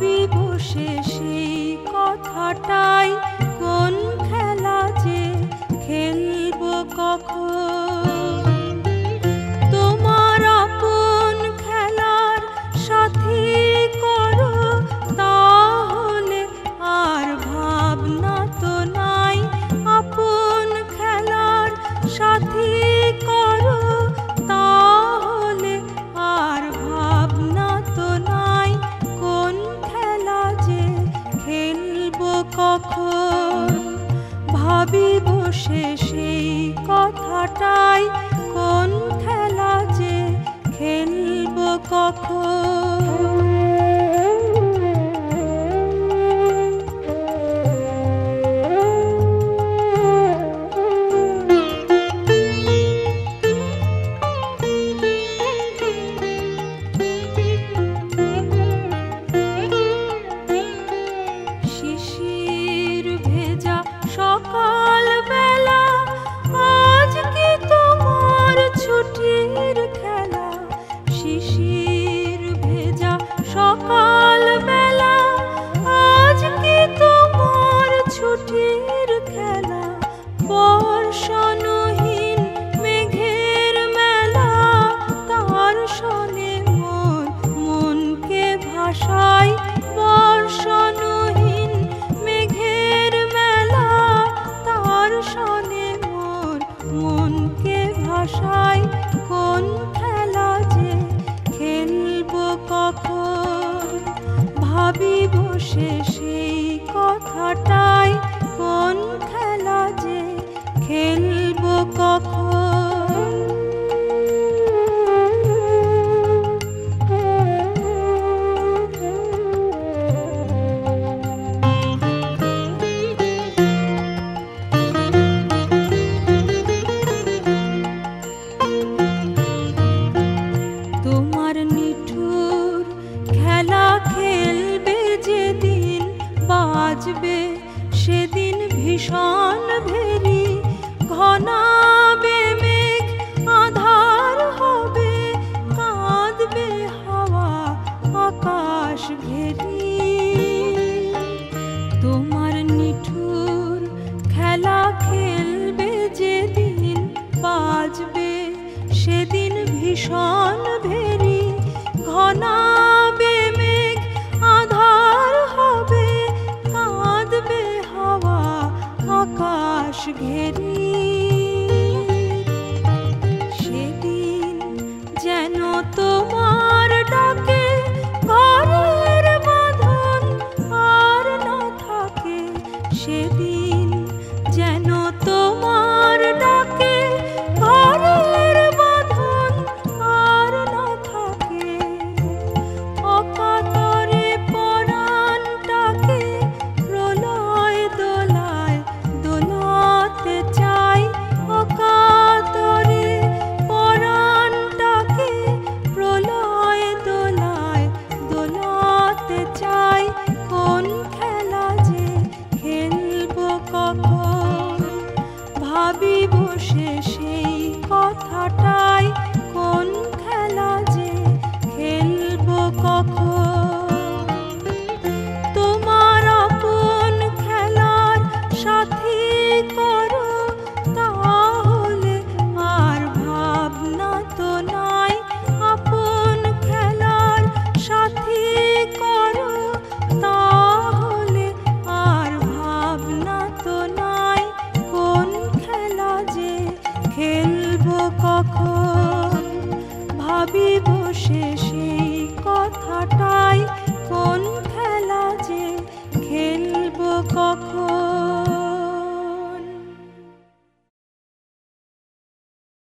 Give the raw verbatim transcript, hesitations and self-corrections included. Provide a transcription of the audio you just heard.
ভাবি বসে সেই কথাটাই, কোন খেলা যে খেলবো কখন। তোমার আপন খেলার সাথী করো, তাহলে আর ভাবনা তো নাই। আপন খেলার সাথী করো, তাহলে আর ভাবনা তো নাই। কোন খেলা যে খেলবো কখন, ভাবি বসে সেই কথাটাই, কোন খেলা যে খেলবো কখন। শিশির ভেজা সকাল বেলা, আজ কি তোমার ছুটির খেলা। শিশির ভেজা সকাল বেলা, আজ কি তোমার ছুটির খেলা। বর্ষণহীন মেঘের মেলা, তার সনে মন মনকে ভাসায়। বর্ষণহীন মেঘের মেলা, তার সনে মন মনকে ভাসায়। কোন খেলা যে খেলবো কখন, ভাবি বসে সেই কথাটাই, কোন খেলা যে খেলবো কখন। তোমার নিঠুর খেলা খেলবে যেদিন, বাজবে সেদিন ভীষণ ভেরি। ঘনাবে মেঘ, আধার হবে, কাঁদবে হাওয়া আকাশ ঘেরি। তোমার নিঠুর খেলা খেলবে যেদিন, বাজবে সেদিন ভীষণ ভেরি। ঘনাবে মেঘ, আধার হবে, কাঁদবে হাওয়া আকাশ ঘেরি। সেদিন যেন তোমার ডাকে ঘরের বাঁধন আর না থাকে। সেদিন যেন তোমার ডাকে ঘরের বাঁধন আর না থাকে। অকাতরে পরাণটাকে প্রলয় দোলায় দোলাতে চাই। অকাতরে পরাণটাকে প্রলয় দোলায় দোলাতে চাই। কোন খেলা যে খেলবো কখন, ভাবি বসে সেই কথাটাই, কোন খেলা যে খেলবো কখন।